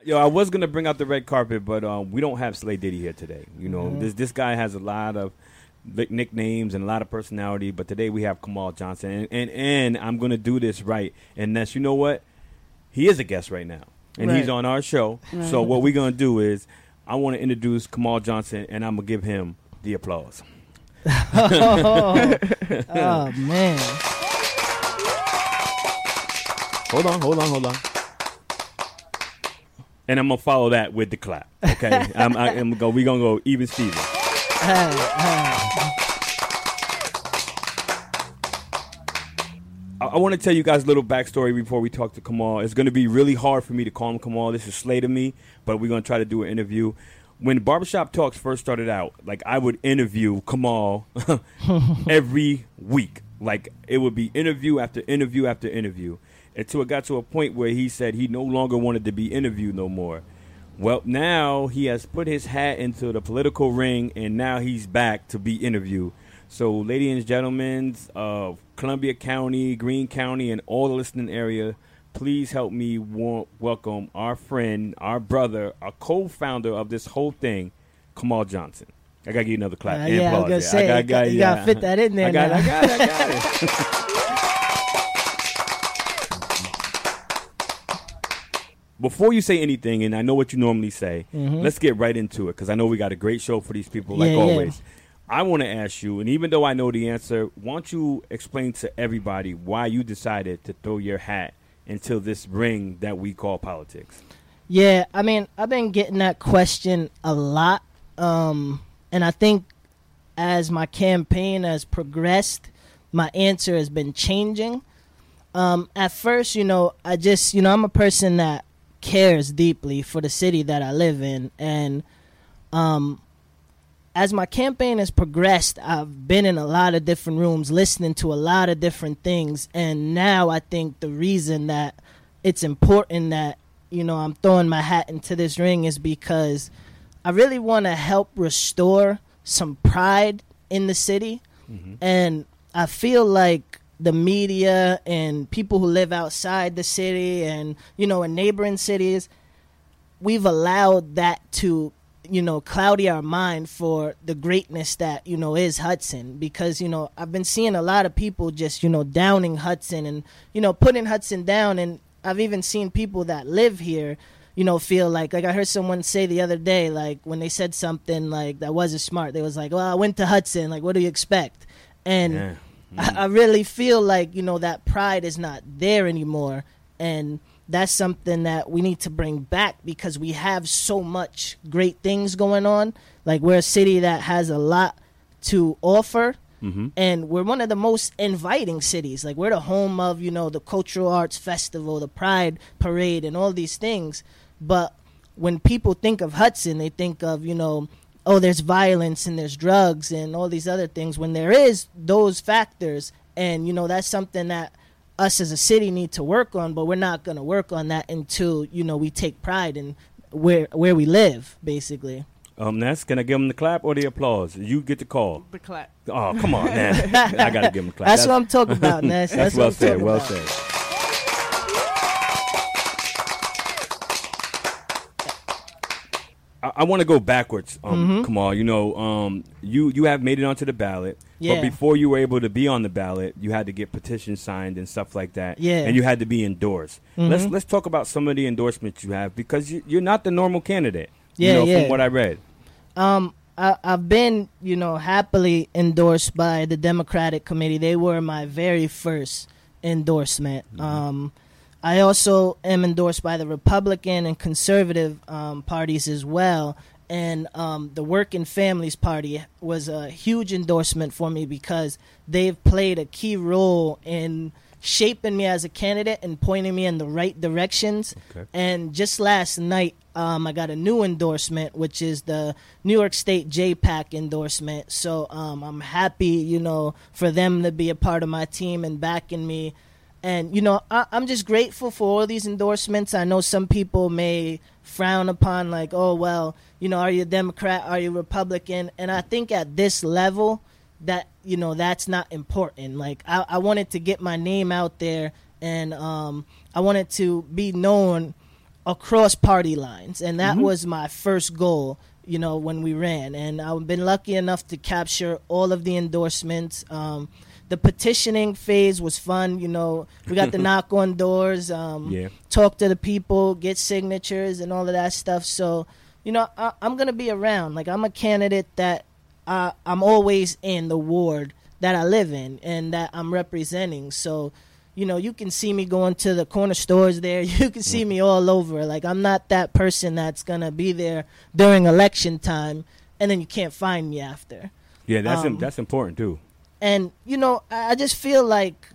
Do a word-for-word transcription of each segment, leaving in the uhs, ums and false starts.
Yo, I was gonna bring out the red carpet, but um, we don't have Slay Diddy here today. You know, Mhm. this this guy has a lot of li- nicknames and a lot of personality, but today we have Kamal Johnson, and and, and I'm gonna do this right. And that's, you know what, he is a guest right now, and Right. he's on our show. Right. So what we're gonna do is, I want to introduce Kamal Johnson, and I'm gonna give him the applause. oh, oh man. Hold on, hold on, hold on. And I'm gonna follow that with the clap. Okay, I'm, I, I'm go. We gonna go even Steven. Hey, hey. I, I want to tell you guys a little backstory before we talk to Kamal. It's gonna be really hard for me to call him Kamal. This is Slay to me, but we're gonna try to do an interview. When Barbershop Talks first started out, like I would interview Kamal every week. Like it would be interview after interview after interview, until it got to a point where he said he no longer wanted to be interviewed no more. Well, now he has put his hat into the political ring, and now he's back to be interviewed. So, ladies and gentlemen of Columbia County, Greene County, and all the listening area, please help me wa- welcome our friend, our brother, our co-founder of this whole thing, Kamal Johnson. I got to give you another clap. Uh, and yeah, I was applause gonna there. say, I got, you gotta fit that in there I got, now. I got it, I got it. Before you say anything, and I know what you normally say, Mhm. let's get right into it, because I know we got a great show for these people, like Yeah, yeah. always. I want to ask you, and even though I know the answer, why don't you explain to everybody why you decided to throw your hat into this ring that we call politics? Yeah, I mean, I've been getting that question a lot, um, and I think as my campaign has progressed, my answer has been changing. Um, at first, you know, I just, you know, I'm a person that cares deeply for the city that I live in, and um, as my campaign has progressed, I've been in a lot of different rooms listening to a lot of different things, and now I think the reason that it's important that, you know, I'm throwing my hat into this ring is because I really want to help restore some pride in the city. Mm-hmm. And I feel like the media and people who live outside the city and, you know, in neighboring cities, we've allowed that to, you know, cloudy our mind for the greatness that, you know, is Hudson. Because, you know, I've been seeing a lot of people just, you know, downing Hudson and, you know, putting Hudson down. And I've even seen people that live here, you know, feel like, like I heard someone say the other day, like when they said something like that wasn't smart, they was like, well, I went to Hudson, like, what do you expect? And Yeah. I, I really feel like, you know, that pride is not there anymore. And that's something that we need to bring back because we have so much great things going on. Like, we're a city that has a lot to offer. Mm-hmm. And we're one of the most inviting cities. Like, we're the home of, you know, the Cultural Arts Festival, the Pride Parade, and all these things. But when people think of Hudson, they think of, you know, oh, there's violence and there's drugs and all these other things, when there is those factors. And, you know, that's something that us as a city need to work on, but we're not going to work on that until, you know, we take pride in where where we live, basically. Um, Ness, can I give him the clap or the applause? You get the call. The clap. Oh, come on, man. I got to give him the clap. That's, what I'm talking about, Ness. That's, That's, well what I'm said, talking well about. said. I, I want to go backwards, um, Mhm. Kamal. You know, um, you, you have made it onto the ballot. Yeah. But before you were able to be on the ballot, you had to get petitions signed and stuff like that. Yeah. And you had to be endorsed. Mhm. Let's let's talk about some of the endorsements you have, because you, you're not the normal candidate. Yeah, you know, yeah. from what I read. Um, I, I've been, you know, happily endorsed by the Democratic Committee. They were my very first endorsement. Mm-hmm. Um, I also am endorsed by the Republican and conservative um, parties as well. And um, the Working Families Party was a huge endorsement for me because they've played a key role in shaping me as a candidate and pointing me in the right directions. Okay. And just last night, um, I got a new endorsement, which is the New York State J PAC endorsement. So um, I'm happy, you know, for them to be a part of my team and backing me. And, you know, I, I'm just grateful for all these endorsements. I know some people may frown upon, like, oh, well, you know, are you a Democrat? Are you Republican? And I think at this level that, you know, that's not important. Like, I, I wanted to get my name out there, and um, I wanted to be known across party lines, and that Mhm. was my first goal, you know, when we ran. And I've been lucky enough to capture all of the endorsements. Um, the petitioning phase was fun. You know, we got to knock on doors, um, Yeah. talk to the people, get signatures, and all of that stuff. So, you know, I, I'm gonna be around. Like, I'm a candidate that uh, I'm always in the ward that I live in and that I'm representing. So, you know, you can see me going to the corner stores there. You can see me all over. Like, I'm not that person that's going to be there during election time and then you can't find me after. Yeah, that's Um, im- that's important too. And, you know, I I just feel like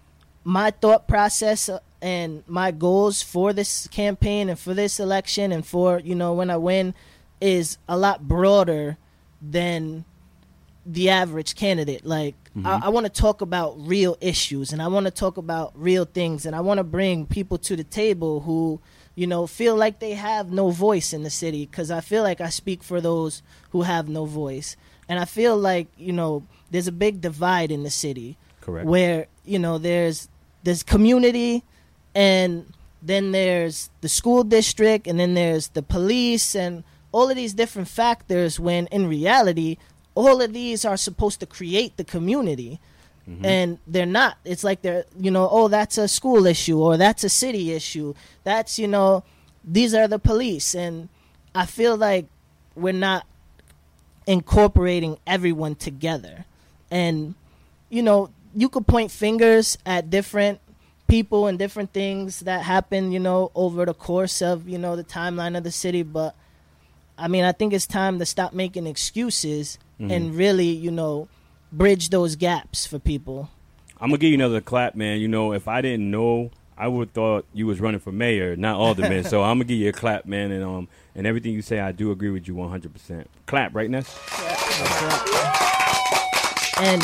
my thought process uh, and my goals for this campaign and for this election and for, you know, when I win is a lot broader than the average candidate. Like, Mhm. I, I want to talk about real issues and I want to talk about real things and I want to bring people to the table who, you know, feel like they have no voice in the city, because I feel like I speak for those who have no voice. And I feel like, you know, there's a big divide in the city. Correct. Where, you know, there's there's community and then there's the school district and then there's the police and all of these different factors, when in reality all of these are supposed to create the community. Mm-hmm. And they're not. It's like they're, you know, oh, that's a school issue or that's a city issue. That's, you know, these are the police. And I feel like we're not incorporating everyone together. And, you know, you could point fingers at different people and different things that happen, you know, over the course of, you know, the timeline of the city. But, I mean, I think it's time to stop making excuses mm-hmm. and really, you know, bridge those gaps for people. I'm going to give you another clap, man. You know, if I didn't know, I would have thought you was running for mayor, not alderman. So I'm going to give you a clap, man. And um, and everything you say, I do agree with you one hundred percent. Clap, right, Ness? And,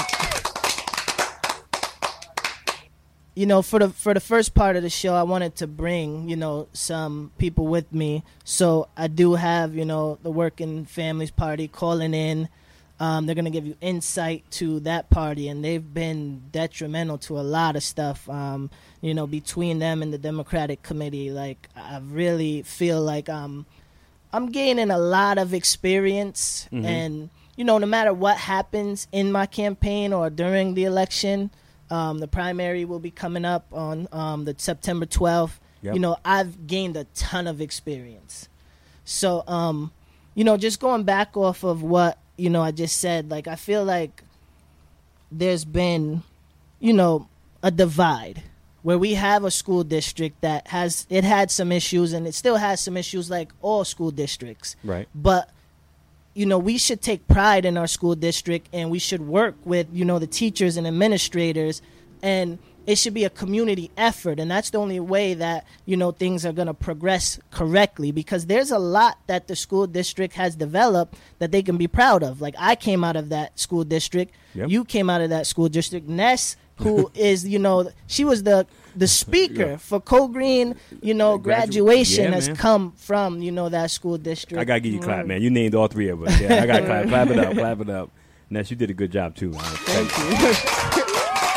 you know, for the for the first part of the show, I wanted to bring, you know, some people with me. So I do have, you know, the Working Families Party calling in. Um, they're going to give you insight to that party, and they've been detrimental to a lot of stuff, um, you know, between them and the Democratic Committee. Like, I really feel like um, I'm gaining a lot of experience, mm-hmm. and, you know, no matter what happens in my campaign or during the election, um, the primary will be coming up on um, the September twelfth. Yep. You know, I've gained a ton of experience. So, um, you know, just going back off of what, you know, I just said, like, I feel like there's been, you know, a divide where we have a school district that has, it had some issues and it still has some issues like all school districts. Right. But, you know, we should take pride in our school district and we should work with, you know, the teachers and administrators, and it should be a community effort, and that's the only way that, you know, things are going to progress correctly, because there's a lot that the school district has developed that they can be proud of. Like, I came out of that school district. Yep. You came out of that school district. Ness, who is, you know, she was the the speaker yeah. for Co-Green, you know, graduation yeah, has man. come from, you know, that school district. I got to give you a clap, man. You named all three of us. Yeah, I got to clap. Clap it up. Clap it up. Ness, you did a good job, too. Man. Thank, Thank you. you.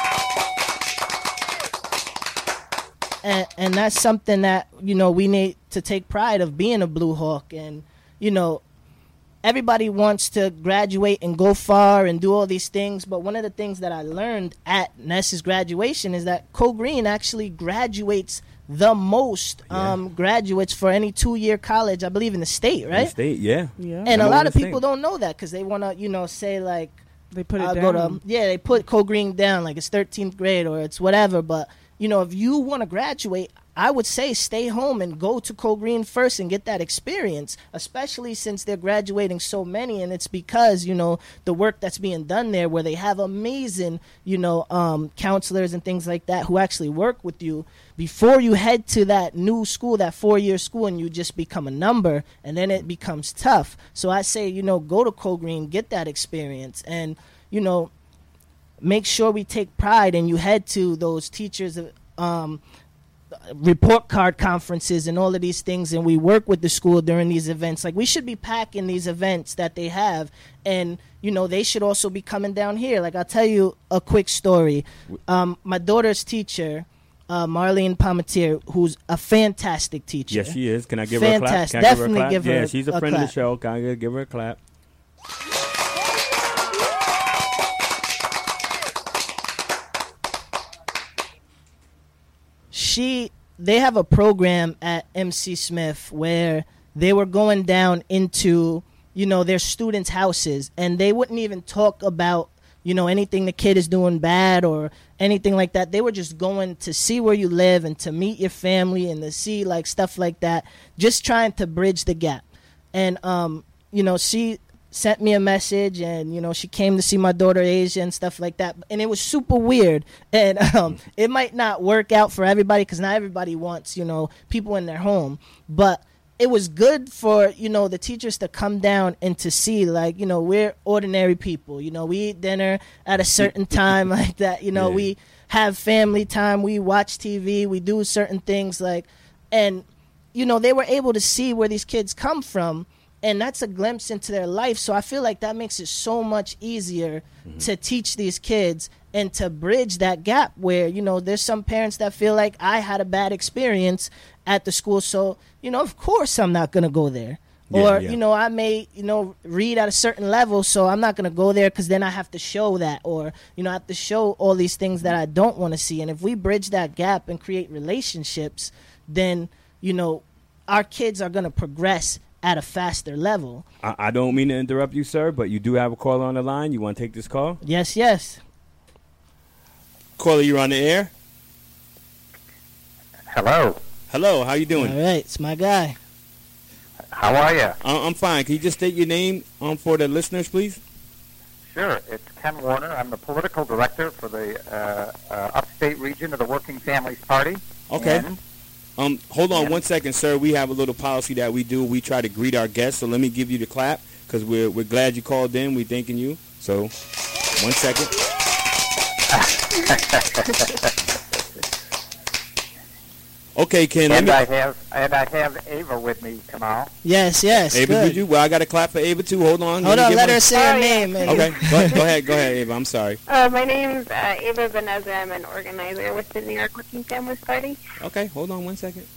And, and that's something that, you know, we need to take pride of, being a Blue Hawk. And, you know, everybody wants to graduate and go far and do all these things. But one of the things that I learned at Ness's graduation is that Co-Green actually graduates the most yeah. um, graduates for any two-year college, I believe, in the state, right? In the state, yeah. yeah. And a lot of people don't know that because they want to, you know, say, like, they put it I'll down. Go to, yeah, they put Co-Green down like it's thirteenth grade or it's whatever. But, you know, if you want to graduate, I would say stay home and go to Co-Green first and get that experience, especially since they're graduating so many. And it's because, you know, the work that's being done there, where they have amazing, you know, um, counselors and things like that who actually work with you before you head to that new school, that four-year school, and you just become a number, and then it becomes tough. So I say, you know, go to Co-Green, get that experience, and, you know, make sure we take pride and you head to those teachers, um, report card conferences and all of these things, and we work with the school during these events. Like, we should be packing these events that they have, and, you know, they should also be coming down here. Like, I'll tell you a quick story. Um, my daughter's teacher, uh, Marlene Palmetier, who's a fantastic teacher. Yes, she is. Can I give her a clap? Fantastic. Can I Definitely give her a clap? give her Yeah, a- she's a a friend of clap. the show. Can I give her a clap? She they have a program at M C Smith where they were going down into, you know, their students' houses, and they wouldn't even talk about, you know, anything the kid is doing bad or anything like that. They were just going to see where you live and to meet your family and to see like stuff like that, just trying to bridge the gap. And um, you know, she sent me a message, and you know, she came to see my daughter Asia and stuff like that, and it was super weird. And um, it might not work out for everybody because not everybody wants, you know, people in their home, but it was good for, you know, the teachers to come down and to see, like, you know, we're ordinary people. You know, we eat dinner at a certain time like that. You know, Yeah. we have family time. We watch T V. We do certain things like, and, you know, they were able to see where these kids come from. And that's a glimpse into their life. So I feel like that makes it so much easier mm-hmm. to teach these kids and to bridge that gap where, you know, there's some parents that feel like I had a bad experience at the school. So, you know, of course I'm not going to go there. Yeah, or, yeah. you know, I may, you know, read at a certain level, so I'm not going to go there because then I have to show that. Or, you know, I have to show all these things that I don't want to see. And if we bridge that gap and create relationships, then, you know, our kids are going to progress at a faster level. I, I don't mean to interrupt you, sir, but you do have a caller on the line. You want to take this call? Yes, yes. Caller, you're on the air. Hello. Hello, how you doing? All right, it's my guy. How are you? I, I'm fine. Can you just state your name um, for the listeners, please? Sure. It's Ken Warner. I'm the political director for the uh, uh, upstate region of the Working Families Party. Okay. And Um, hold on Yeah. one second, sir. We have a little policy that we do. We try to greet our guests, so let me give you the clap because we're we're glad you called in. We're thanking you. So, one second. Okay, Ken. Let and me, I have and I have Ava with me, Kamal. Yes, yes. Ava, good. did you? Well, I got a clap for Ava too. Hold on. Hold me on, get let one. her say her Oh, yeah. name. and- Okay, go ahead, go ahead, go ahead, Ava. I'm sorry. Uh, my name's uh, Ava Vanessa. I'm an organizer with the New York Working Families Party. Okay, hold on one second.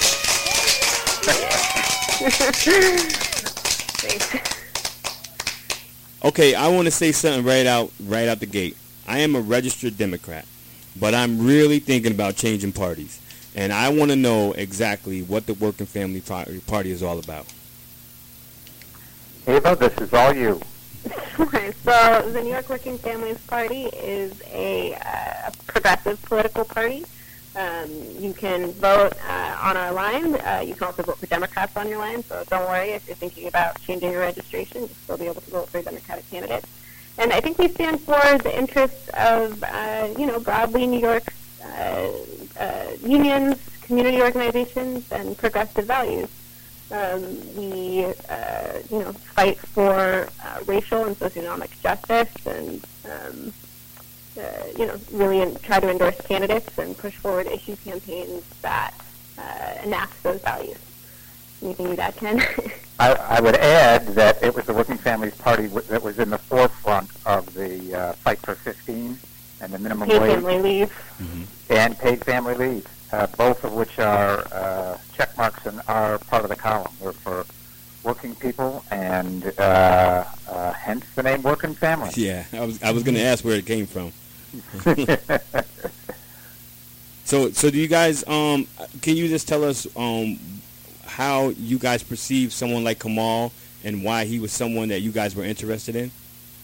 Thanks. Okay, I want to say something right out, right out the gate. I am a registered Democrat, but I'm really thinking about changing parties, and I want to know exactly what the Working Family Party Party is all about. Ava, this is all you. Sure. So the New York Working Families Party is a, uh, a progressive political party. Um, you can vote uh, on our line. Uh, you can also vote for Democrats on your line. So don't worry if you're thinking about changing your registration. You'll still be able to vote for a Democratic candidate. And I think we stand for the interests of, uh, you know, broadly New York uh, uh, unions, community organizations, and progressive values. Um, we, uh, you know, fight for uh, racial and socioeconomic justice, and um, uh, you know, really in, try to endorse candidates and push forward issue campaigns that uh, enact those values. Anything you'd add, Ken? I, I would add that it was the Working Families Party w- that was in the forefront of the uh, fight for fifteen and the minimum Paid wage family leave. Mm-hmm. and paid family leave, uh, both of which are uh, check marks and are part of the column. We're for working people, and uh, uh, hence the name Working Family. Yeah, I was I was going to ask where it came from. So, so do you guys? Um, can you just tell us um, how you guys perceive someone like Kamal and why he was someone that you guys were interested in?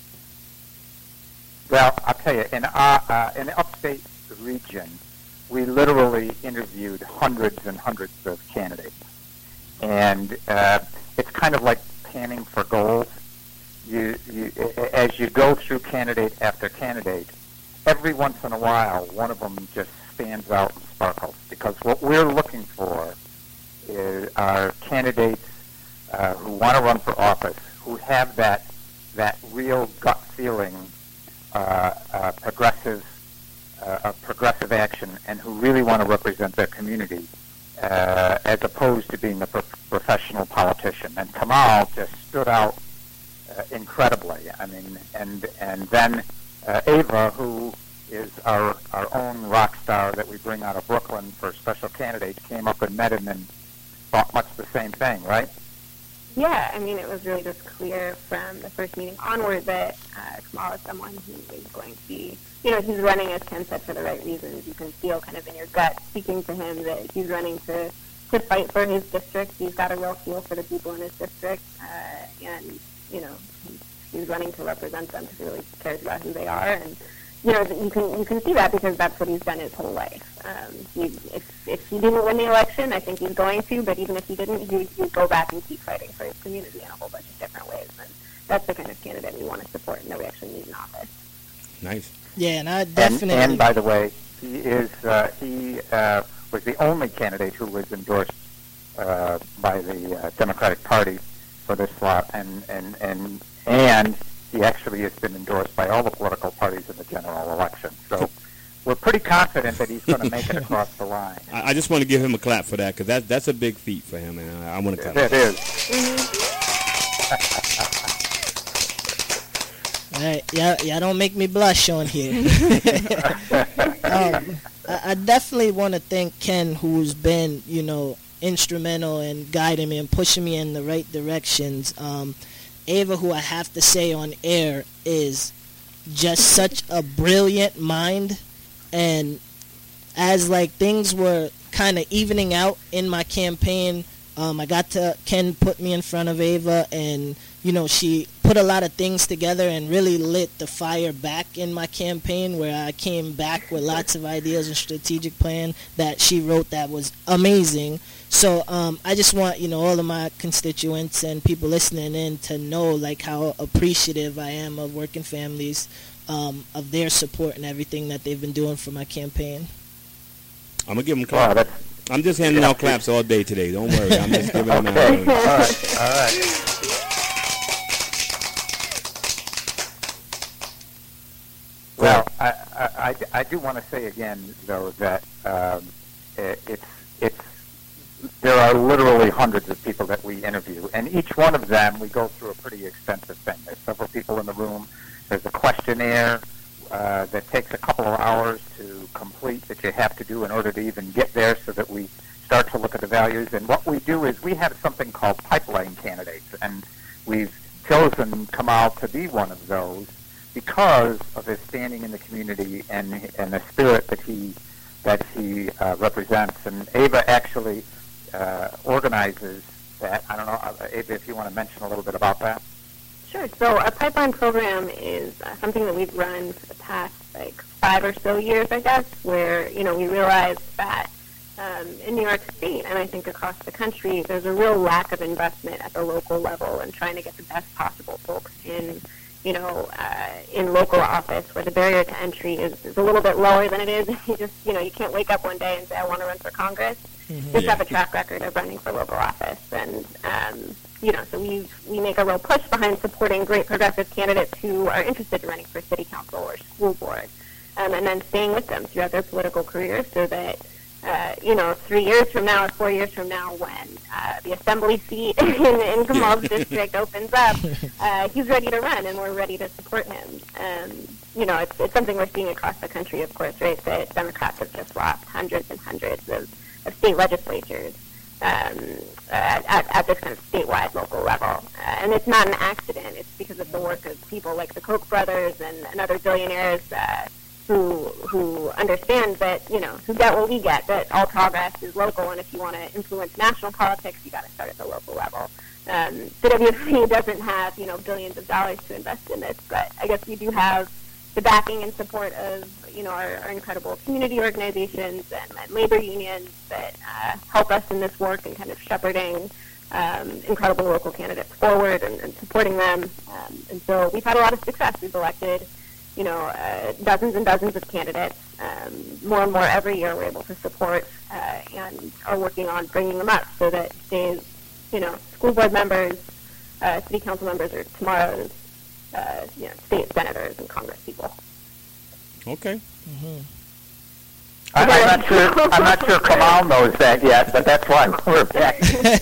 Well, I'll tell you, in our uh, in the upstate region, we literally interviewed hundreds and hundreds of candidates, and uh, it's kind of like panning for gold. You, you, as you go through candidate after candidate, every once in a while, one of them just stands out and sparkles, because what we're looking for is are candidates uh, who want to run for office, who have that that real gut feeling. Uh, uh, progressive, uh, uh, progressive action, and who really want to represent their community, uh, as opposed to being a pro- professional politician. And Kamal just stood out uh, incredibly. I mean, and and then uh, Ava, who is our, our own rock star that we bring out of Brooklyn for special candidates, came up and met him and thought much the same thing, right? Yeah, I mean, it was really just clear from the first meeting onward that uh, Kamal is someone who is going to be, you know, he's running, as Ken said, for the right reasons. You can feel kind of in your gut, speaking to him, that he's running to, to fight for his district. He's got a real feel for the people in his district, uh, and, you know, he's, he's running to represent them because he really cares about who they are. And, you know, you can you can see that because that's what he's done his whole life. Um, he, if, if he didn't win the election, I think he's going to, but even if he didn't, he would go back and keep fighting for his community in a whole bunch of different ways. And that's the kind of candidate we want to support and that we actually need in office. Nice. Yeah, and I definitely... And, and by the way, he is uh, he uh, was the only candidate who was endorsed uh, by the uh, Democratic Party for this slot, and, and, and, and he actually has been endorsed by all the political parties in the general election. So we're pretty confident that he's going to make it across the line. I, I just want to give him a clap for that because that, that's a big feat for him, and I, I want to clap. It is. All right, yeah, yeah, don't make me blush on here. um, I, I definitely want to thank Ken, who's been, you know, instrumental in guiding me and pushing me in the right directions. Um, Ava, who I have to say on air, is just such a brilliant mind, and as like things were kind of evening out in my campaign, um, I got to Ken put me in front of Ava, and you know she put a lot of things together and really lit the fire back in my campaign, where I came back with lots of ideas and strategic plan that she wrote that was amazing. So um, I just want, you know, all of my constituents and people listening in to know, like, how appreciative I am of Working Families, um, of their support and everything that they've been doing for my campaign. I'm going to give them claps. Wow, I'm just handing out claps all day today. Don't worry. I'm just giving them okay. out. All right. All right. Well, I, I, I, I do want to say again, though, that um, it, it's it's there are literally hundreds of people that we interview, and each one of them we go through a pretty extensive thing. There's several people in the room. There's a questionnaire uh, that takes a couple of hours to complete that you have to do in order to even get there, so that we start to look at the values. And what we do is we have something called pipeline candidates, and we've chosen Kamal to be one of those because of his standing in the community and and the spirit that he that he uh, represents. And Ava actually uh, organizes that. I don't know, uh, Ava, if you want to mention a little bit about that. Sure. So our pipeline program is uh, something that we've run for the past like five or so years, I guess, where you know we realized that um, in New York State and I think across the country, there's a real lack of investment at the local level and trying to get the best possible folks in. You know, uh, in local office, where the barrier to entry is, is a little bit lower than it is. You just, you know, you can't wake up one day and say, I want to run for Congress. Mm-hmm. Just yeah. have a track record of running for local office. And, um, you know, so we we make a real push behind supporting great progressive candidates who are interested in running for city council or school board, um, and then staying with them throughout their political career so that, uh, you know, three years from now or four years from now when uh, the assembly seat in, in Kamal's district opens up, uh, he's ready to run and we're ready to support him. Um, you know, it's, it's something we're seeing across the country, of course, right, that Democrats have just lost hundreds and hundreds of, of state legislatures um, at, at, at this kind of statewide local level. Uh, and it's not an accident. It's because of the work of people like the Koch brothers and, and other billionaires uh, who who understand that, you know, who get what we get, that all progress is local, and if you want to influence national politics, you got to start at the local level. Um, the W F C doesn't have, you know, billions of dollars to invest in this, but I guess we do have the backing and support of, you know, our, our incredible community organizations and, and labor unions that uh, help us in this work and kind of shepherding um, incredible local candidates forward and, and supporting them. Um, and so we've had a lot of success. We've elected you know, uh, dozens and dozens of candidates. Um, more and more every year we're able to support uh, and are working on bringing them up so that today's, you know, school board members, uh, city council members are tomorrow's, uh, you know, state senators and congress people. Okay. Mm-hmm. I, I'm not sure. I'm not sure Kamal knows that yet, but that's why we're back.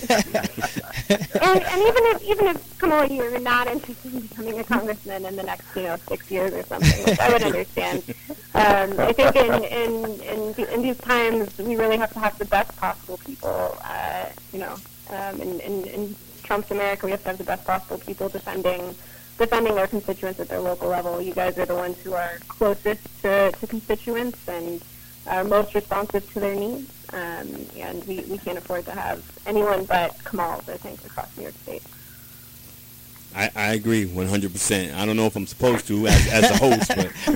and, and even if even if Kamal, you're not interested in becoming a congressman in the next, you know, six years or something, which I would understand. Um, I think in in, in in these times we really have to have the best possible people. Uh, you know, um, in, in in Trump's America, we have to have the best possible people defending. defending their constituents at their local level. You guys are the ones who are closest to, to constituents and are most responsive to their needs. Um, and we, we can't afford to have anyone but Kamals, I think, across New York State. I, I agree one hundred percent. I don't know if I'm supposed to as, as a host,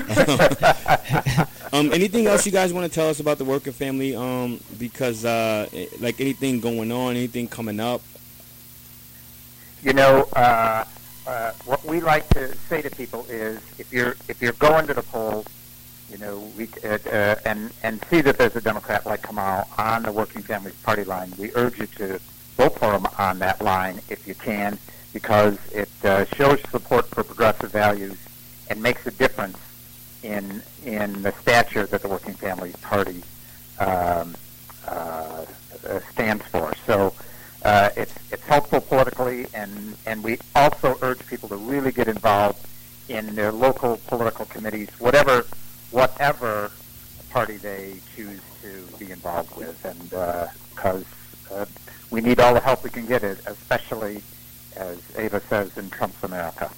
but um, anything else you guys want to tell us about the Working Family? Um, because uh, like anything going on, anything coming up? You know, uh, uh, what we like to say to people is, if you're if you're going to the polls, you know, we uh, uh, and and see that there's a Democrat like Kamal on the Working Families Party line, we urge you to vote for him on that line if you can, because it uh, shows support for progressive values and makes a difference in in the stature that the Working Families Party um, uh, uh, stands for. So uh, it's it's helpful politically, and and we also urge people to really get involved in their local political committees, whatever whatever party they choose to be involved with, and because uh, uh, we need all the help we can get, it, especially, as Ava says, in Trump's America.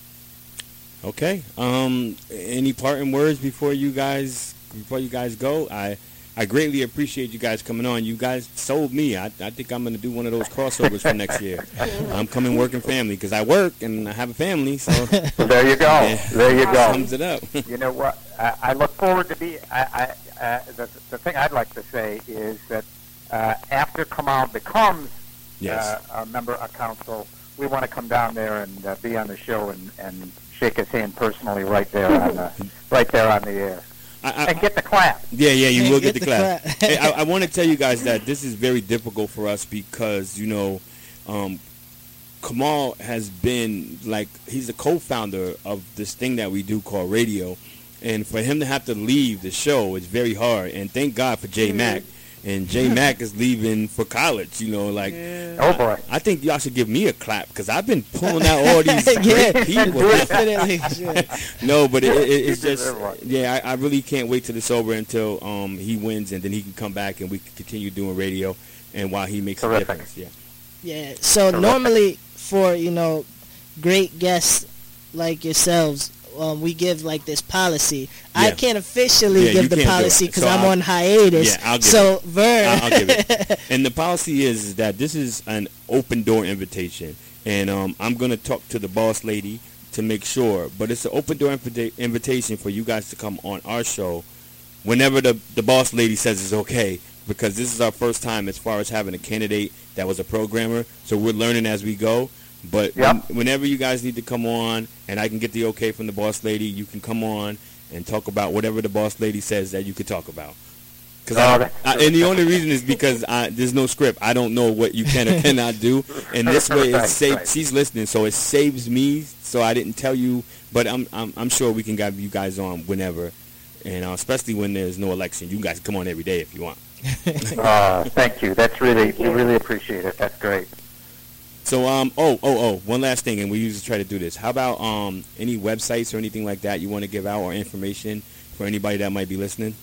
Okay. Um, any parting words before you guys before you guys go? I I greatly appreciate you guys coming on. You guys sold me. I I think I'm going to do one of those crossovers for next year. I'm coming Working Family because I work and I have a family. So well, there you go. Yeah, there you go. Sums it up. You know what? I, I look forward to be. I, I uh, the the thing I'd like to say is that uh, after Kamal becomes yes. uh, a member of council, we want to come down there and uh, be on the show and, and shake his hand personally right there on the right there on the air. I, I, and get the clap. Yeah, yeah, you and will get, get the, the clap. clap. Hey, I, I want to tell you guys that this is very difficult for us because, you know, um, Kamal has been, like, he's a co-founder of this thing that we do called radio. And for him to have to leave the show is very hard. And thank God for J. Mm-hmm. Mack. And J. Mack is leaving for college, you know, like. Yeah. Oh, boy. I, I think y'all should give me a clap because I've been pulling out all these yeah, great people. Definitely. No, but it, it, it's just, yeah, I, I really can't wait till it's over until um, he wins and then he can come back and we can continue doing radio and while he makes Terrific. a difference. Yeah. Yeah, so Terrific. Normally for, you know, great guests like yourselves, Um, we give like this policy. Yeah. I can't officially yeah, give the policy because so I'm I'll, on hiatus. Yeah, I'll give so it. Vern, I'll, I'll give it. And the policy is, is that this is an open door invitation, and um, I'm gonna talk to the boss lady to make sure. But it's an open door invita- invitation for you guys to come on our show whenever the the boss lady says it's okay. Because this is our first time as far as having a candidate that was a programmer, so we're learning as we go. But yep. when, whenever you guys need to come on and I can get the okay from the boss lady, you can come on and talk about whatever the boss lady says that you could talk about. Cause oh, I, I, and the only reason is because I, there's no script. I don't know what you can or cannot do. And this way it saves, right. she's listening, so it saves me. So I didn't tell you, but I'm I'm, I'm sure we can get you guys on whenever, and uh, especially when there's no election. You guys can come on every day if you want. uh, thank you. That's really, we really appreciate it. That's great. So, um, oh, oh, oh, one last thing, and we usually try to do this. How about um, any websites or anything like that you want to give out or information for anybody that might be listening?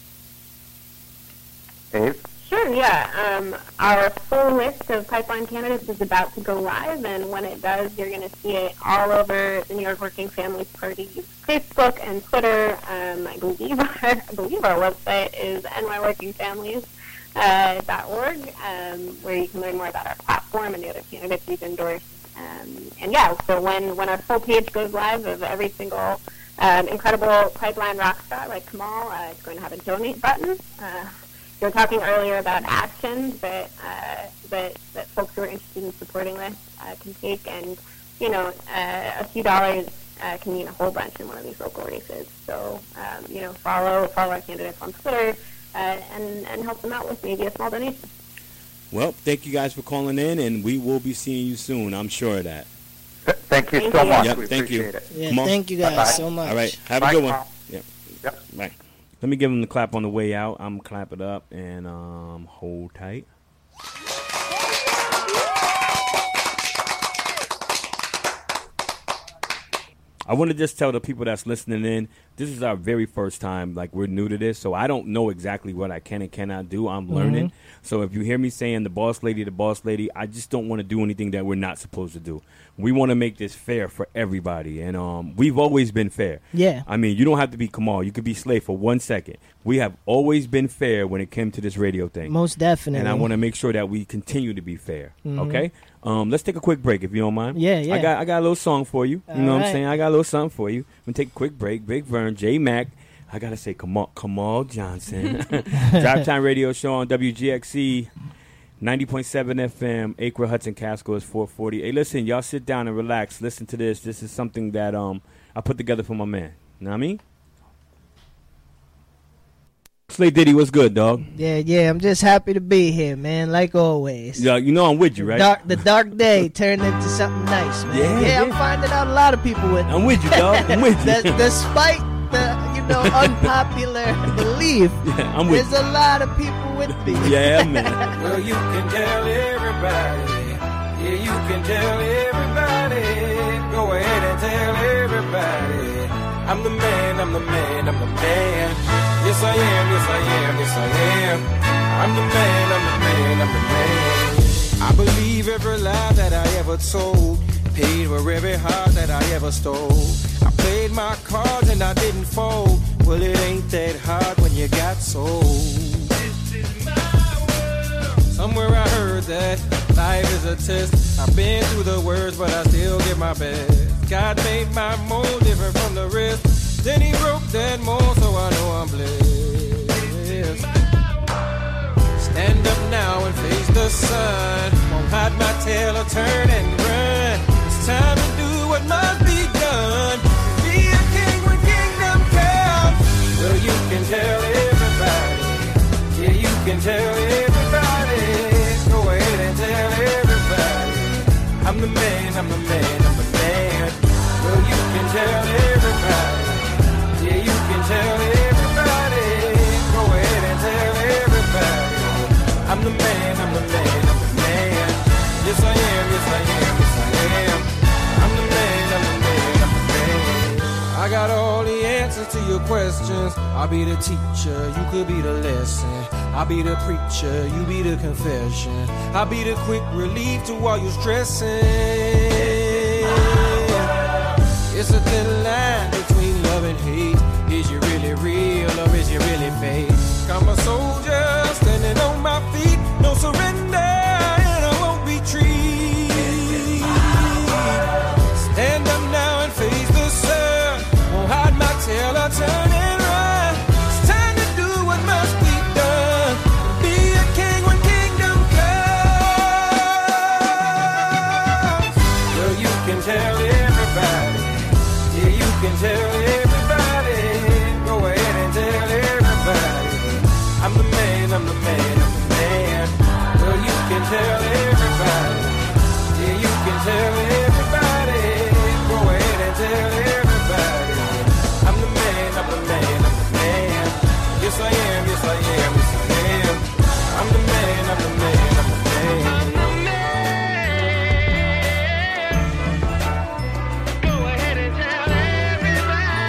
Dave? Sure, yeah. Um, our full list of pipeline candidates is about to go live, and when it does, you're going to see it all over the New York Working Families Party Facebook and Twitter. Um, I believe our, I believe our website is N Y Working Families. Uh, dot org, um, where you can learn more about our platform and the other candidates we've endorsed. Um, and yeah, so when, when our full page goes live of every single um, incredible pipeline rock star like Kamal, uh, it's going to have a donate button. Uh, you were talking earlier about actions that, uh, that that folks who are interested in supporting this uh, can take, and you know, uh, a few dollars uh, can mean a whole bunch in one of these local races. So um, you know, follow follow our candidates on Twitter. Uh, and, and help them out with maybe a small donation. Well, thank you guys for calling in, and we will be seeing you soon. I'm sure of that. Thank you thank so you. much. Yep, we thank appreciate you. it. Yeah, thank you guys Bye-bye. so much. All right, have Bye, a good one. Paul. Yep. Yep. Bye. Let me give him the clap on the way out. I'm clap it up and um, hold tight. I want to just tell the people that's listening in, this is our very first time. Like, we're new to this, so I don't know exactly what I can and cannot do. I'm learning. Mm-hmm. So if you hear me saying the boss lady, the boss lady, I just don't want to do anything that we're not supposed to do. We want to make this fair for everybody, and um, we've always been fair. Yeah. I mean, you don't have to be Kamal. You could be Slay for one second. We have always been fair when it came to this radio thing. Most definitely. And I want to make sure that we continue to be fair, mm-hmm. okay? Um, let's take a quick break if you don't mind. Yeah, yeah. I got I got a little song for you. All you know right. what I'm saying? I got a little something for you. We're going to take a quick break. Big Vern, J Mac. I got to say Kamal, Kamal Johnson. Drive Time Radio Show on W G X C, ninety point seven F M. Acre Hudson Casco is four forty. Hey, listen, y'all sit down and relax. Listen to this. This is something that um I put together for my man. You know what I mean? Slay Diddy, what's good, dog? Yeah, yeah, I'm just happy to be here, man, like always. Yeah, you know I'm with you, right? Dark, the dark day turned into something nice, man. Yeah, yeah, yeah. I'm finding out a lot of people with me. I'm with you, dog. I'm with you. Des- despite the, you know, unpopular belief, yeah, I'm with there's you. a lot of people with me. Yeah, man. Well, you can tell everybody. Yeah, you can tell everybody. Go ahead and tell everybody. I'm the man, I'm the man, I'm the man. Yes, I am, yes, I am, yes, I am. I'm the man, I'm the man, I'm the man. I believe every lie that I ever told. Paid for every heart that I ever stole. I played my cards and I didn't fold. Well, it ain't that hard when you got sold. This is my world. Somewhere I heard that life is a test. I've been through the worst, but I still give my best. God made my mold different from the rest. Then he broke that mold, so I know I'm blessed. Stand up now and face the sun. Won't hide my tail or turn and run. It's time to do what must be done. Be a king when kingdom comes. Well, you can tell everybody. Yeah, you can tell everybody. Go ahead and tell everybody. I'm the man, I'm the man, I'm the man. Well, you can tell everybody. Yeah, you can tell everybody. Go ahead and tell everybody. I'm the man, I'm the man, I'm the man. Yes, I am, yes, I am, yes, I am. I'm the man, I'm the man, I'm the man. I got all the answers to your questions. I'll be the teacher, you could be the lesson. I'll be the preacher, you be the confession. I'll be the quick relief to all your stressing. It's a thin line between love and hate. Is you really real or is you really fake? I'm a soldier standing on my feet. No surrender and I won't retreat. Stand up now and face the sun. Won't hide my tail or turn and run. It's time to do what must be done. Be a king when kingdom comes. Well, you can tell everybody. Yeah, you can tell everybody. Go ahead and tell everybody. I'm the man, I'm the man, I'm the man. Well, you can tell everybody. Yeah, you can tell everybody. Go ahead and tell everybody. I'm the man, I'm the man, I'm the man. Yes, I am, yes, I am, yes, I am. I'm the man, I'm the man, I'm the man. Go ahead and tell everybody.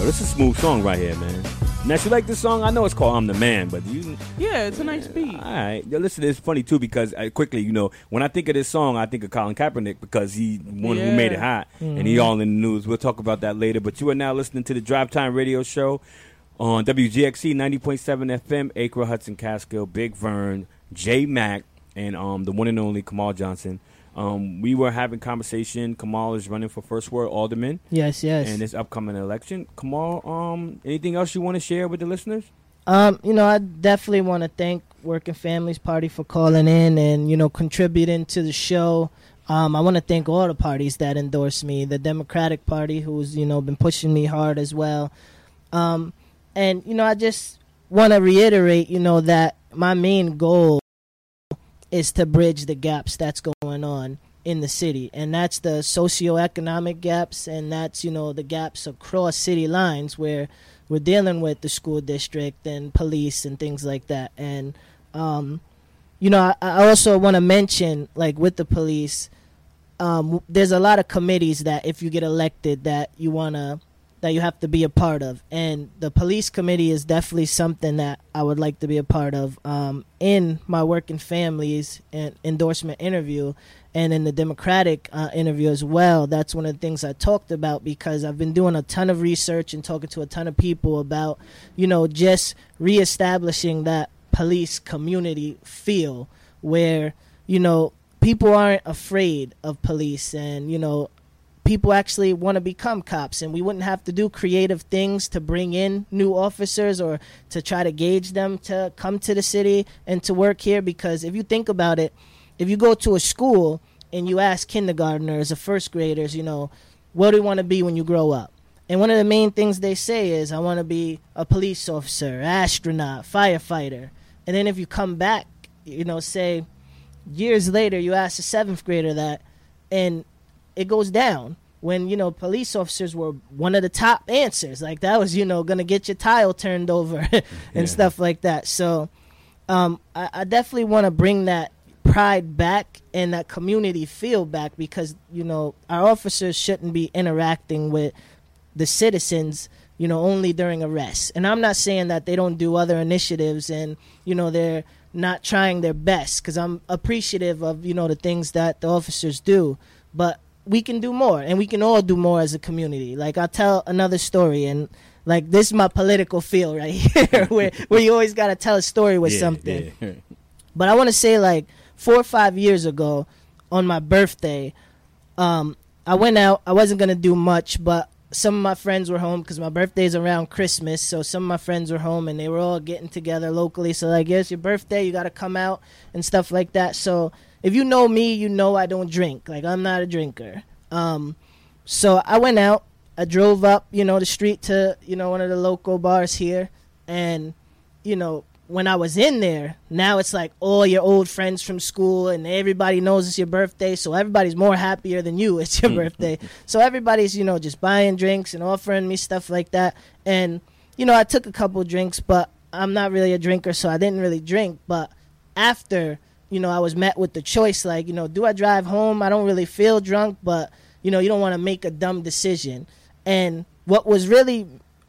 Yo, this is a smooth song right here, man. Now, you like this song? I know it's called I'm the Man, but you... Yeah, it's a nice beat. All right. Yo, listen, it's funny, too, because uh, quickly, you know, when I think of this song, I think of Colin Kaepernick because he one yeah. who made it hot, mm-hmm. and he all in the news. We'll talk about that later, but you are now listening to the Drive Time Radio Show on W G X C ninety point seven F M, Acre, Hudson, Catskill, Big Vern, J Mac, and um, the one and only Kamal Johnson. Um, we were having conversation. Kamal is running for First Ward Alderman. Yes, yes. In this upcoming election. Kamal, um, anything else you want to share with the listeners? Um, you know, I definitely want to thank Working Families Party for calling in and, you know, contributing to the show. Um, I want to thank all the parties that endorse me. The Democratic Party, who's, you know, been pushing me hard as well. Um, and, you know, I just want to reiterate, you know, that my main goal is to bridge the gaps that's going on in the city. And that's the socioeconomic gaps, and that's, you know, the gaps across city lines where we're dealing with the school district and police and things like that. And, um, you know, I, I also want to mention, like, with the police, um, there's a lot of committees that if you get elected that you want to, that you have to be a part of. And the police committee is definitely something that I would like to be a part of. Um, in my Working Families and endorsement interview and in the Democratic uh, interview as well, that's one of the things I talked about, because I've been doing a ton of research and talking to a ton of people about, you know, just reestablishing that police community feel where, you know, people aren't afraid of police, and, you know, people actually want to become cops, and we wouldn't have to do creative things to bring in new officers or to try to gauge them to come to the city and to work here. Because if you think about it, if you go to a school and you ask kindergartners or first graders, you know, what do you want to be when you grow up? And one of the main things they say is, I want to be a police officer, astronaut, firefighter. And then if you come back, you know, say years later, you ask a seventh grader that, and it goes down when, you know, police officers were one of the top answers. Like, that was, you know, going to get your tile turned over and yeah. stuff like that. So um, I, I definitely want to bring that pride back and that community feel back, because, you know, our officers shouldn't be interacting with the citizens, you know, only during arrests. And I'm not saying that they don't do other initiatives and, you know, they're not trying their best, because I'm appreciative of, you know, the things that the officers do. But we can do more, and we can all do more as a community. Like, I'll tell another story, and, like, this is my political feel right here, where, where you always got to tell a story with yeah, something. Yeah. But I want to say, like, four or five years ago, on my birthday, um, I went out. I wasn't going to do much, but some of my friends were home, because my birthday's around Christmas, so some of my friends were home, and they were all getting together locally. So, like, it's your birthday, you got to come out and stuff like that. So if you know me, you know I don't drink. Like, I'm not a drinker. Um, so I went out. I drove up, you know, the street to, you know, one of the local bars here. And, you know, when I was in there, now it's like all your old friends from school, and everybody knows it's your birthday. So everybody's more happier than you. It's your birthday. So everybody's, you know, just buying drinks and offering me stuff like that. And, you know, I took a couple drinks, but I'm not really a drinker, so I didn't really drink. But after, you know, I was met with the choice, like, you know, do I drive home? I don't really feel drunk, but, you know, you don't want to make a dumb decision. And what was really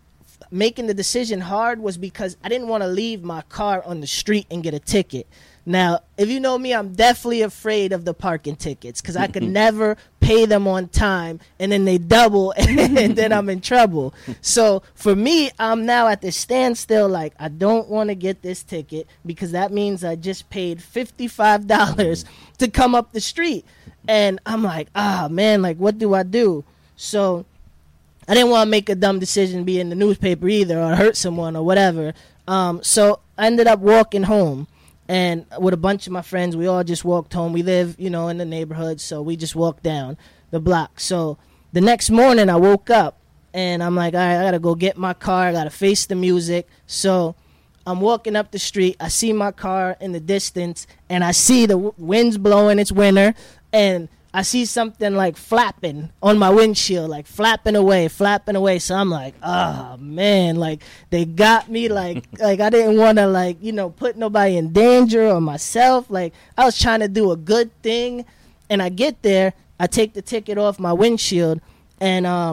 making the decision hard was because I didn't want to leave my car on the street and get a ticket. Now, if you know me, I'm definitely afraid of the parking tickets, because I could never pay them on time, and then they double, and then I'm in trouble. So for me, I'm now at this standstill, like, I don't want to get this ticket, because that means I just paid fifty-five dollars to come up the street. And I'm like, ah, man, like, what do I do? So I didn't want to make a dumb decision, be in the newspaper either, or hurt someone or whatever. Um, so I ended up walking home. And with a bunch of my friends, we all just walked home. We live, you know, in the neighborhood, so we just walked down the block. So the next morning, I woke up, and I'm like, all right, I got to go get my car. I got to face the music. So I'm walking up the street. I see my car in the distance, and I see the w- wind's blowing. It's winter, and I see something like flapping on my windshield, like flapping away, flapping away. So I'm like, oh, man, like they got me. Like, like I didn't want to, like, you know, put nobody in danger or myself. Like, I was trying to do a good thing. And I get there, I take the ticket off my windshield, and um,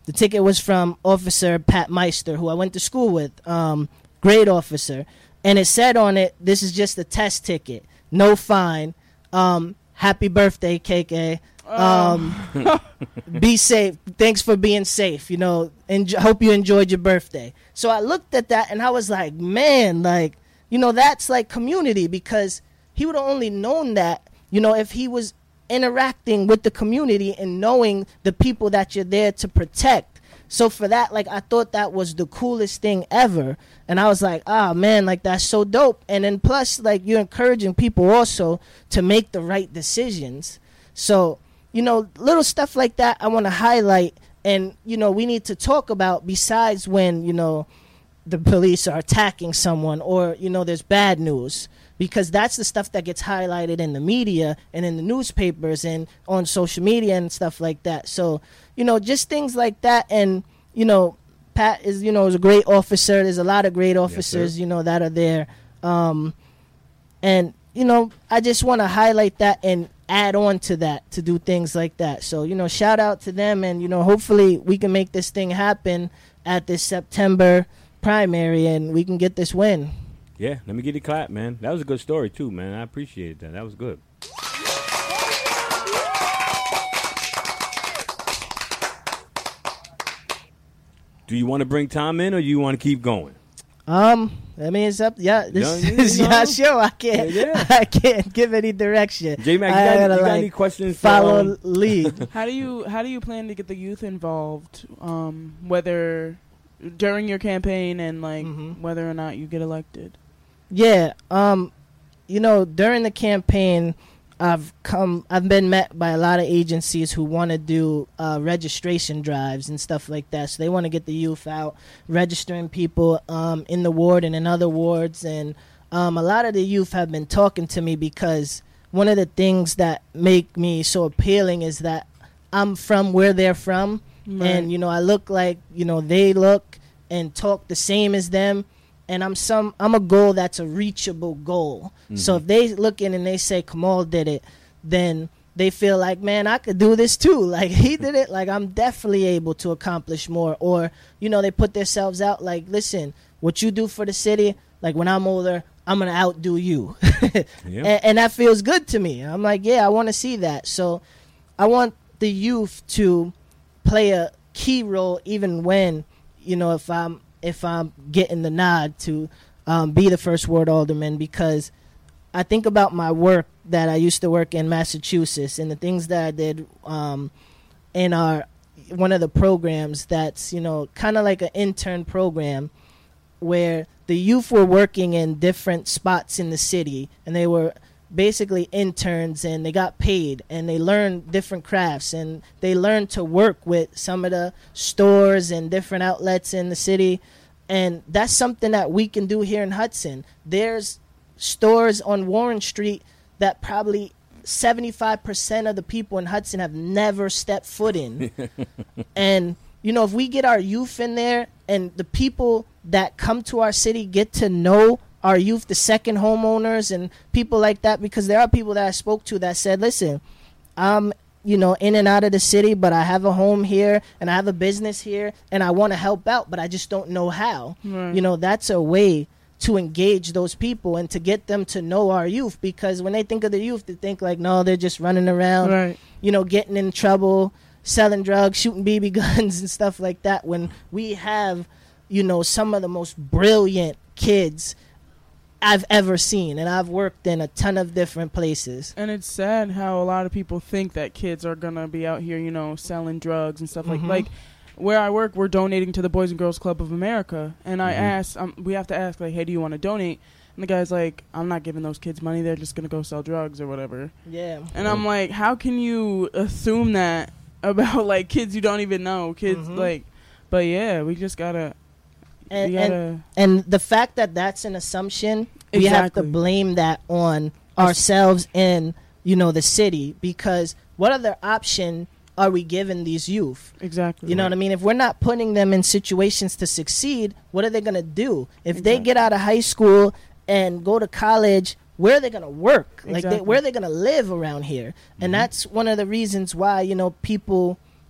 the ticket was from Officer Pat Meister, who I went to school with, um, great officer. And it said on it, this is just a test ticket, no fine. Um, happy birthday, K K. Um, oh. Be safe. Thanks for being safe. You know, and hope you enjoyed your birthday. So I looked at that and I was like, man, like, you know, that's like community, because he would have only known that, you know, if he was interacting with the community and knowing the people that you're there to protect. So for that, like, I thought that was the coolest thing ever. And I was like, ah, man, like, that's so dope. And then plus, like, you're encouraging people also to make the right decisions. So, you know, little stuff like that I want to highlight. And, you know, we need to talk about, besides when, you know, the police are attacking someone or, you know, there's bad news, because that's the stuff that gets highlighted in the media and in the newspapers and on social media and stuff like that. So, you know, just things like that. And, you know, Pat is, you know, is a great officer. There's a lot of great officers, yes, you know, that are there. Um, and, you know, I just want to highlight that and add on to that to do things like that. So, you know, shout out to them. And, you know, hopefully we can make this thing happen at this September primary and we can get this win. Yeah, let me get a clap, man. That was a good story too, man. I appreciate that. That was good. Do you want to bring Tom in, or you want to keep going? Um, I mean, it's up. Yeah, this No, you is know. yeah, sure. I can't. Yeah, yeah. I can't give any direction. J Mac, you, I got, gotta, you got like, any questions? Follow for, um, lead. How do you how do you plan to get the youth involved? Um, whether during your campaign and like Mhm. whether or not you get elected. Yeah. Um, you know, during the campaign, I've come. I've been met by a lot of agencies who want to do uh, registration drives and stuff like that. So they want to get the youth out, registering people um, in the ward and in other wards. And um, a lot of the youth have been talking to me because one of the things that make me so appealing is that I'm from where they're from, Right. and you know, I look like you know they look and talk the same as them. And I'm some. I'm a goal that's a reachable goal. Mm-hmm. So if they look in and they say Kamal did it, then they feel like, man, I could do this too. Like he did it. Like I'm definitely able to accomplish more. Or you know, they put themselves out. Like, listen, what you do for the city. Like when I'm older, I'm gonna outdo you. Yeah. and, and that feels good to me. I'm like, yeah, I want to see that. So I want the youth to play a key role, even when you know if I'm. if I'm getting the nod to um, be the first ward alderman, because I think about my work that I used to work in Massachusetts and the things that I did um, in our one of the programs that's, you know, kind of like an intern program where the youth were working in different spots in the city, and they were basically interns, and they got paid, and they learned different crafts, and they learned to work with some of the stores and different outlets in the city. And that's something that we can do here in Hudson. There's stores on Warren Street that probably seventy-five percent of the people in Hudson have never stepped foot in. And, you know, if we get our youth in there and the people that come to our city get to know our youth, the second homeowners and people like that, because there are people that I spoke to that said, listen, I'm, you know, in and out of the city, but I have a home here and I have a business here and I want to help out, but I just don't know how. Right. You know, that's a way to engage those people and to get them to know our youth, because when they think of the youth, they think like, no, they're just running around, Right. you know, getting in trouble, selling drugs, shooting B B guns and stuff like that, when we have, you know, some of the most brilliant kids I've ever seen, and I've worked in a ton of different places. And it's sad how a lot of people think that kids are gonna be out here, you know, selling drugs and stuff Mhm. like like where I work. We're donating to the Boys and Girls Club of America, and I Mhm. asked, um, we have to ask like, hey, do you want to donate? And the guy's like, I'm not giving those kids money. They're just gonna go sell drugs or whatever. Yeah. And I'm like, how can you assume that about like kids you don't even know? Kids Mhm. like, but yeah, we just gotta. And, we gotta and and the fact that that's an assumption, we have to Exactly. blame that on ourselves and, you know, the city, because what other option are we giving these youth? exactly. You know what I mean? If we're not putting them in situations to succeed, what are they going to do? If they Exactly. get out of high school and go to college, where are they going to work? Like, they, Exactly. where are they going to live around here? And Mhm. that's one of the reasons why, you know, people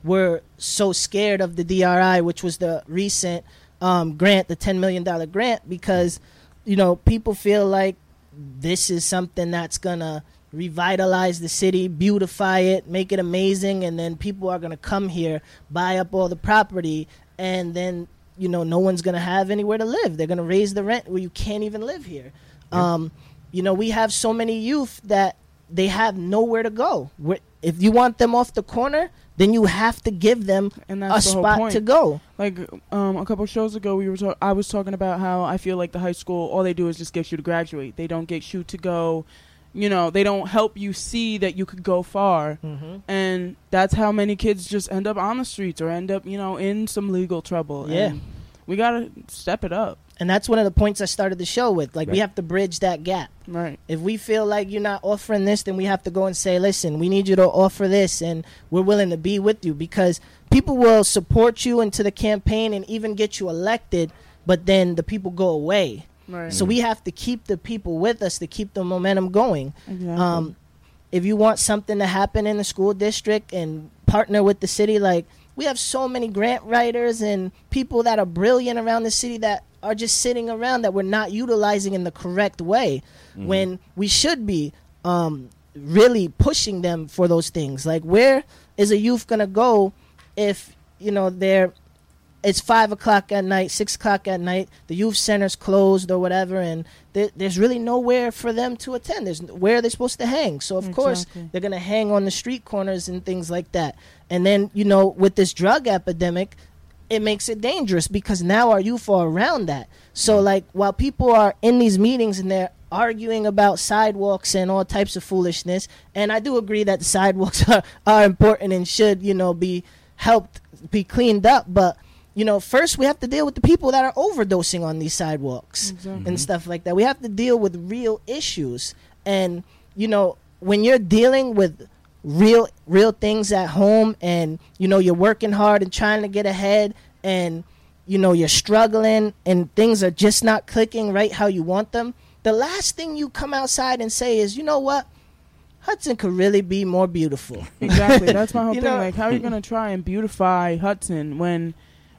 we're so scared of the D R I, which was the recent um, grant, the ten million dollars grant, because, you know, people feel like this is something that's going to revitalize the city, beautify it, make it amazing, and then people are going to come here, buy up all the property, and then, you know, no one's going to have anywhere to live. They're going to raise the rent where you can't even live here. Yeah. Um, you know, we have so many youth that they have nowhere to go. We're, if you want them off the corner, then you have to give them and a that's the spot whole point. to go. Like um, a couple of shows ago, we were talk- I was talking about how I feel like the high school, all they do is just get you to graduate. They don't get you to go, you know, they don't help you see that you could go far. Mm-hmm. And that's how many kids just end up on the streets or end up, you know, in some legal trouble. Yeah. And we got to step it up. And that's one of the points I started the show with. Like, right. We have to bridge that gap. Right. If we feel like you're not offering this, then we have to go and say, listen, we need you to offer this, and we're willing to be with you. Because people will support you into the campaign and even get you elected, but then the people go away. Right. So we have to keep the people with us to keep the momentum going. Exactly. Um, if you want something to happen in the school district and partner with the city, like, we have so many grant writers and people that are brilliant around the city that are just sitting around that we're not utilizing in the correct way, mm-hmm. when we should be um, really pushing them for those things. Like, where is a youth going to go if, you know, they're, it's five o'clock at night, six o'clock at night, the youth center's closed or whatever, and there, there's really nowhere for them to attend. There's where are they supposed to hang? So, of exactly. course, they're going to hang on the street corners and things like that. And then, you know, with this drug epidemic, it makes it dangerous because now our youth are around that. So, like, while people are in these meetings and they're arguing about sidewalks and all types of foolishness, and I do agree that the sidewalks are, are important and should, you know, be helped, be cleaned up, but, you know, first we have to deal with the people that are overdosing on these sidewalks exactly. and stuff like that. We have to deal with real issues. And, you know, when you're dealing with real real things at home and, you know, you're working hard and trying to get ahead and, you know, you're struggling and things are just not clicking right how you want them, the last thing you come outside and say is, you know what, Hudson could really be more beautiful. Exactly. That's my whole You thing. know? Like, how are you going to try and beautify Hudson when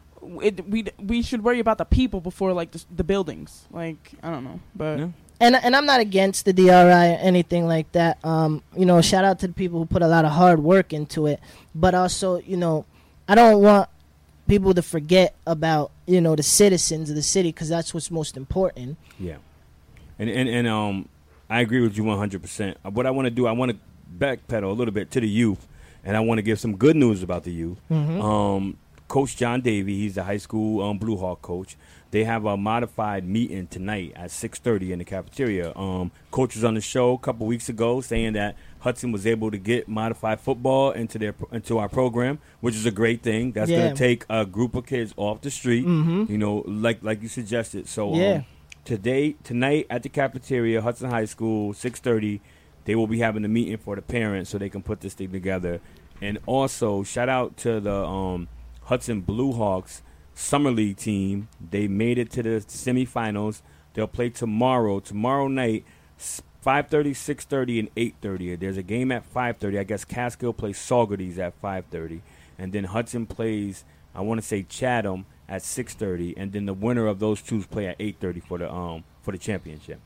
it, we we should worry about the people before, like, the, the buildings? Like, I don't know. But... Yeah. And and I'm not against the D R I or anything like that. Um, you know, shout out to the people who put a lot of hard work into it. But also, you know, I don't want people to forget about, you know, the citizens of the city, because that's what's most important. Yeah. And, and, and um, I agree with you one hundred percent. What I want to do, I want to backpedal a little bit to the youth, and I want to give some good news about the youth. Mm-hmm. Um, Coach John Davey, he's the high school um, Blue Hawk coach. They have a modified meeting tonight at six thirty in the cafeteria. Um, Coach was on the show a couple weeks ago saying that Hudson was able to get modified football into their into our program, which is a great thing. That's Yeah. going to take a group of kids off the street, Mhm. you know, like like you suggested. So Yeah. um, today, tonight at the cafeteria, Hudson High School, six thirty, they will be having a meeting for the parents so they can put this thing together. And also, shout out to the um, Hudson Blue Hawks Summer League team. They made it to the semifinals. They'll play tomorrow. Tomorrow night, five thirty, six thirty, and eight thirty. There's a game at five thirty. I guess Catskill plays Saugerties at five thirty. And then Hudson plays, I want to say, Chatham at six thirty. And then the winner of those two play at eight thirty for the um for the championship.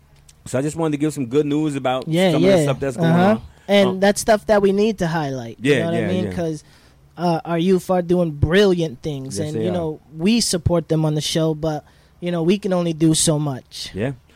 So I just wanted to give some good news about Yeah, some yeah. of the stuff that's going uh-huh. on. And Um, that's stuff that we need to highlight. Yeah, you know what yeah, I mean? yeah. Because uh, our youth are doing brilliant things. Yes, and, they you are. know, we support them on the show, but, you know, we can only do so much. Yeah,